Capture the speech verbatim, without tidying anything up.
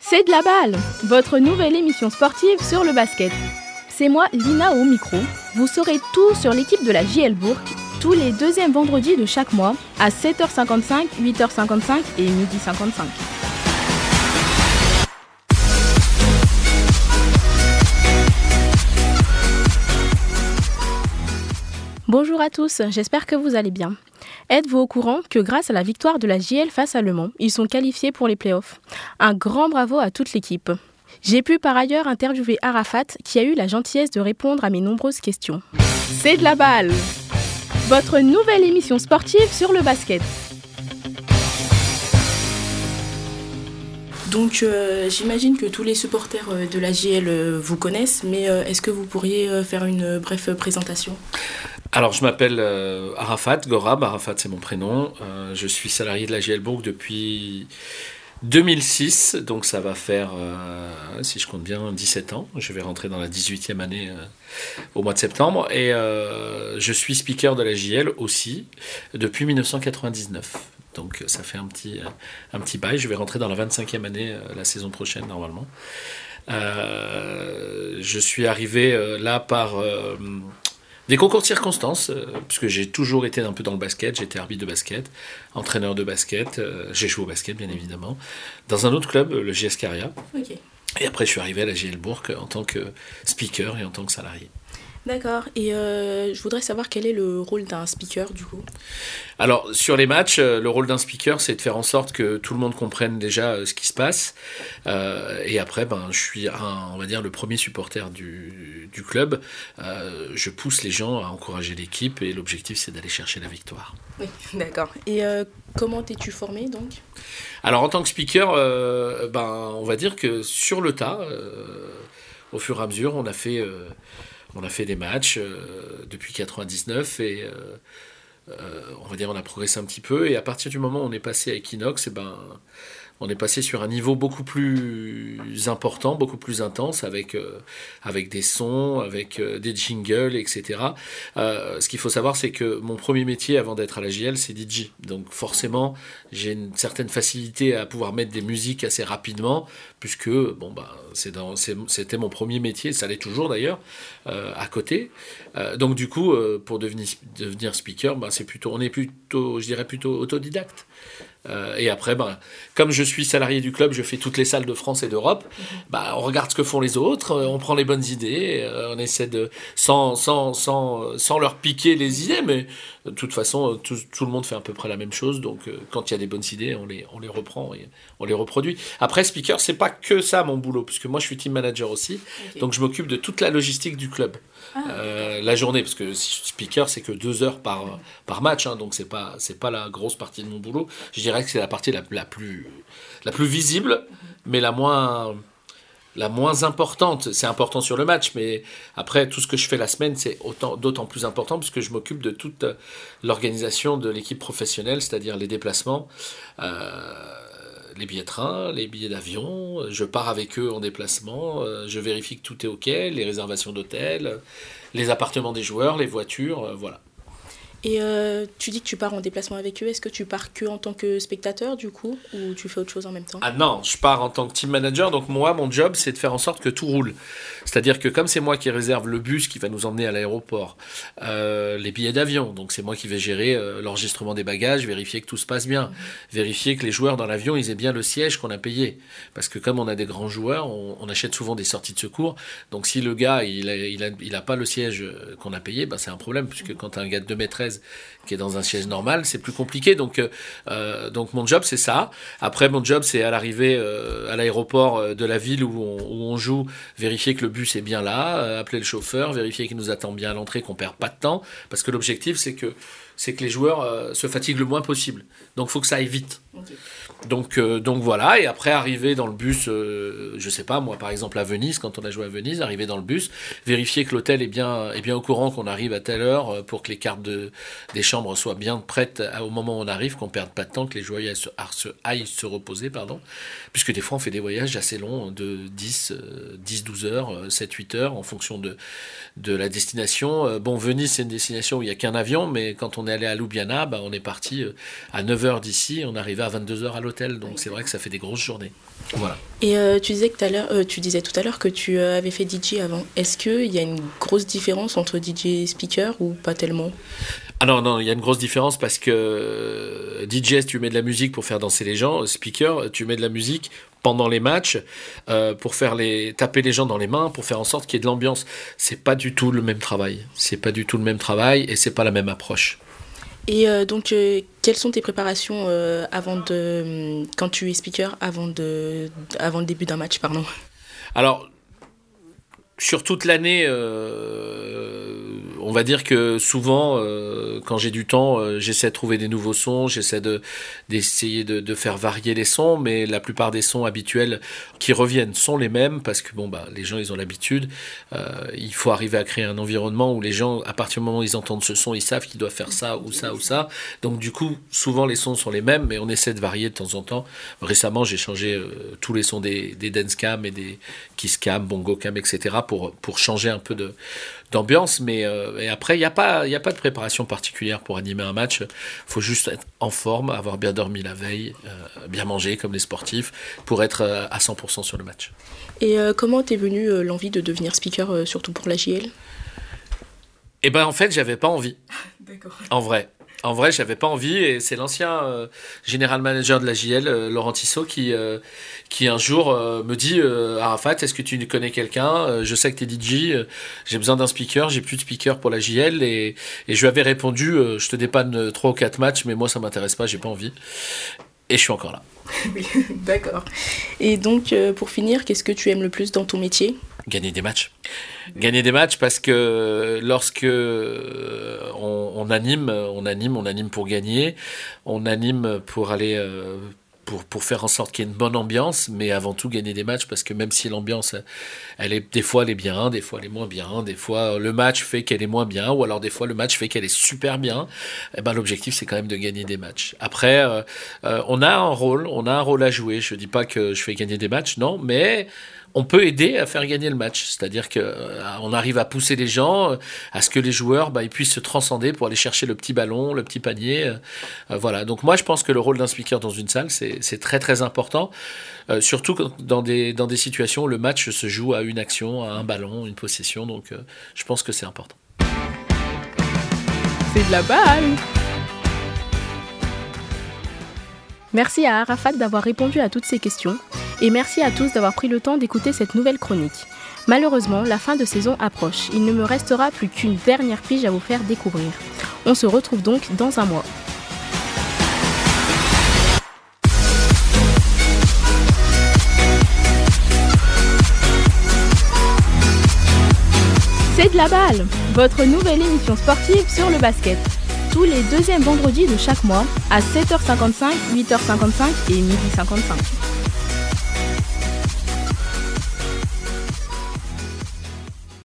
C'est de la balle, votre nouvelle émission sportive sur le basket. C'est moi, Lina, au micro. Vous saurez tout sur l'équipe de la J L Bourg, tous les deuxièmes vendredis de chaque mois, à sept heures cinquante-cinq, huit heures cinquante-cinq et midi cinquante-cinq. Bonjour à tous, j'espère que vous allez bien. Êtes-vous au courant que grâce à la victoire de la J L face à Le Mans, ils sont qualifiés pour les playoffs? Un grand bravo à toute l'équipe. J'ai pu par ailleurs interviewer Arafat qui a eu la gentillesse de répondre à mes nombreuses questions. C'est de la balle, votre nouvelle émission sportive sur le basket. Donc euh, j'imagine que tous les supporters de la J L euh, vous connaissent, mais euh, est-ce que vous pourriez euh, faire une brève présentation ? Alors, je m'appelle euh, Arafat, Gorab, Arafat c'est mon prénom. Euh, je suis salarié de la J L Bourg depuis deux mille six, donc ça va faire, euh, si je compte bien, dix-sept ans. Je vais rentrer dans la dix-huitième année euh, au mois de septembre. Et euh, je suis speaker de la J L aussi depuis dix-neuf cent quatre-vingt-dix-neuf. Donc ça fait un petit, un petit bail. Je vais rentrer dans la vingt-cinquième année euh, la saison prochaine, normalement. Euh, je suis arrivé euh, là par... Euh, Des concours de circonstances, euh, puisque j'ai toujours été un peu dans le basket, j'étais arbitre de basket, entraîneur de basket, euh, j'ai joué au basket bien évidemment, dans un autre club, le J S Caria. Ok. Et après je suis arrivé à la J L Bourg en tant que speaker et en tant que salarié. D'accord, et euh, je voudrais savoir quel est le rôle d'un speaker du coup. Alors sur les matchs, euh, le rôle d'un speaker c'est de faire en sorte que tout le monde comprenne déjà euh, ce qui se passe. Euh, et après, ben, je suis un, on va dire le premier supporter du, du club. Euh, je pousse les gens à encourager l'équipe et l'objectif c'est d'aller chercher la victoire. Oui, d'accord. Et euh, comment t'es-tu formé donc ? Alors en tant que speaker, euh, ben, on va dire que sur le tas, euh, au fur et à mesure, on a fait... Euh, On a fait des matchs euh, depuis quatre-vingt-dix-neuf et euh, euh, on va dire on a progressé un petit peu. Et à partir du moment où on est passé à Equinox, et ben, on est passé sur un niveau beaucoup plus important, beaucoup plus intense, avec, euh, avec des sons, avec euh, des jingles, et cetera. Euh, ce qu'il faut savoir, c'est que mon premier métier avant d'être à la J L, c'est D J. Donc forcément, j'ai une certaine facilité à pouvoir mettre des musiques assez rapidement, puisque bon, bah, c'est dans, c'est, c'était mon premier métier, ça l'est toujours d'ailleurs, euh, à côté. Euh, donc du coup, euh, pour devenir, devenir speaker, bah, c'est plutôt, on est plutôt, je dirais plutôt autodidacte. Euh, et après, bah, comme je suis salarié du club, je fais toutes les salles de France et d'Europe. Bah, on regarde ce que font les autres, euh, on prend les bonnes idées, euh, on essaie de, sans, sans, sans, sans leur piquer les idées, mais de toute façon, tout, tout le monde fait à peu près la même chose. Donc, euh, quand il y a des bonnes idées, on les, on les reprend et on les reproduit. Après, speaker, c'est pas que ça mon boulot, puisque moi, je suis team manager aussi. Okay. Donc, je m'occupe de toute la logistique du club. Ah, euh, la journée, parce que speaker, c'est que deux heures par, par match, hein, donc c'est pas, c'est pas la grosse partie de mon boulot. Je dirais que c'est la partie la, la, plus, la plus visible, mm-hmm. mais la moins, la moins importante. C'est important sur le match, mais après, tout ce que je fais la semaine, c'est autant, d'autant plus important, puisque je m'occupe de toute l'organisation de l'équipe professionnelle, c'est-à-dire les déplacements, euh, les billets de train, les billets d'avion, je pars avec eux en déplacement, euh, je vérifie que tout est OK, les réservations d'hôtel, les appartements des joueurs, les voitures, euh, voilà. Et euh, tu dis que tu pars en déplacement avec eux, est-ce que tu pars que en tant que spectateur du coup, ou tu fais autre chose en même temps ? Ah non, je pars en tant que team manager, donc moi, mon job, c'est de faire en sorte que tout roule. C'est-à-dire que comme c'est moi qui réserve le bus qui va nous emmener à l'aéroport, euh, les billets d'avion, donc c'est moi qui vais gérer euh, l'enregistrement des bagages, vérifier que tout se passe bien, mmh. vérifier que les joueurs dans l'avion, ils aient bien le siège qu'on a payé. Parce que comme on a des grands joueurs, on, on achète souvent des sorties de secours, donc si le gars, il a, il a, il a pas le siège qu'on a payé, ben c'est un problème, puisque mmh. quand tu as un gars de deux mètres treize qui est dans un siège normal, c'est plus compliqué. Donc, euh, donc mon job, c'est ça. Après, mon job, c'est à l'arrivée euh, à l'aéroport de la ville où on, où on joue, vérifier que le bus est bien là, euh, appeler le chauffeur, vérifier qu'il nous attend bien à l'entrée, qu'on perd pas de temps. Parce que l'objectif, c'est que, c'est que les joueurs euh, se fatiguent le moins possible. Donc, il faut que ça aille vite. Okay. Donc, euh, donc voilà, et après arriver dans le bus, euh, je sais pas, moi par exemple à Venise, quand on a joué à Venise, arriver dans le bus, vérifier que l'hôtel est bien, est bien au courant qu'on arrive à telle heure pour que les cartes de, des chambres soient bien prêtes au moment où on arrive, qu'on perde pas de temps, que les joueurs aillent se, aillent se reposer, pardon, puisque des fois on fait des voyages assez longs de dix, douze heures, sept, huit heures en fonction de, de la destination. Bon, Venise c'est une destination où il n'y a qu'un avion, mais quand on est allé à Ljubljana, bah, on est parti à neuf heures d'ici, on arrive à vingt-deux heures à l'hôtel, donc c'est vrai que ça fait des grosses journées. Voilà. Et euh, tu, disais que tout à l'heure, euh, tu disais tout à l'heure que tu euh, avais fait D J avant. Est-ce qu'il y a une grosse différence entre D J et speaker ou pas tellement ? Ah non, non, il y a une grosse différence parce que D J, tu mets de la musique pour faire danser les gens. Speaker, tu mets de la musique pendant les matchs euh, pour faire les taper les gens dans les mains, pour faire en sorte qu'il y ait de l'ambiance. C'est pas du tout le même travail. C'est pas du tout le même travail et c'est pas la même approche. Et euh, donc, euh, quelles sont tes préparations euh, avant de, quand tu es speaker, avant, de, avant le début d'un match, pardon ? Alors, sur toute l'année, euh, on va dire que souvent, euh, quand j'ai du temps, euh, j'essaie de trouver des nouveaux sons, j'essaie de, d'essayer de, de faire varier les sons, mais la plupart des sons habituels qui reviennent sont les mêmes, parce que bon, bah, les gens, ils ont l'habitude. Euh, il faut arriver à créer un environnement où les gens, à partir du moment où ils entendent ce son, ils savent qu'ils doivent faire ça ou ça ou ça. Donc du coup, souvent les sons sont les mêmes, mais on essaie de varier de temps en temps. Récemment, j'ai changé euh, tous les sons des, des dance cam et des kiss cam, bongo cam, et cetera pour, pour changer un peu de, d'ambiance. Mais euh, et après, il n'y a pas, y a pas de préparation particulière pour animer un match. Il faut juste être en forme, avoir bien dormi la veille, euh, bien manger comme les sportifs, pour être euh, à cent pour cent sur le match. Et euh, comment t'es venue euh, l'envie de devenir speaker, euh, surtout pour la J L ? Eh ben en fait, j'avais pas envie. D'accord. En vrai. En vrai, j'avais pas envie, et c'est l'ancien euh, général manager de la J L, euh, Laurent Tissot, qui, euh, qui un jour euh, me dit euh, Arafat, est-ce que tu connais quelqu'un ? euh, Je sais que t'es D J, euh, j'ai besoin d'un speaker, j'ai plus de speaker pour la J L, et, et je lui avais répondu euh, je te dépanne trois ou quatre matchs, mais moi ça m'intéresse pas, j'ai pas envie. Et je suis encore là. Oui, d'accord. Et donc, euh, pour finir, qu'est-ce que tu aimes le plus dans ton métier ? Gagner des matchs. Gagner des matchs parce que lorsque on, on anime, on anime, on anime pour gagner, on anime pour aller, euh, pour, pour faire en sorte qu'il y ait une bonne ambiance, mais avant tout gagner des matchs, parce que même si l'ambiance, elle est, des fois elle est bien, des fois elle est moins bien, des fois le match fait qu'elle est moins bien, ou alors des fois le match fait qu'elle est super bien, et ben l'objectif c'est quand même de gagner des matchs. Après, euh, euh, on a un rôle, on a un rôle à jouer, je dis pas que je fais gagner des matchs, non, mais on peut aider à faire gagner le match, c'est-à-dire qu'on euh, arrive à pousser les gens, euh, à ce que les joueurs bah, ils puissent se transcender pour aller chercher le petit ballon, le petit panier. Euh, euh, voilà. Donc moi je pense que le rôle d'un speaker dans une salle c'est, c'est très très important, euh, surtout dans des, dans des situations où le match se joue à une action, à un ballon, une possession, donc euh, je pense que c'est important. C'est de la balle! Merci à Arafat d'avoir répondu à toutes ces questions et merci à tous d'avoir pris le temps d'écouter cette nouvelle chronique. Malheureusement, la fin de saison approche. Il ne me restera plus qu'une dernière pige à vous faire découvrir. On se retrouve donc dans un mois. C'est de la balle, votre nouvelle émission sportive sur le basket. Tous les deuxièmes vendredis de chaque mois à sept heures cinquante-cinq, huit heures cinquante-cinq et midi cinquante-cinq.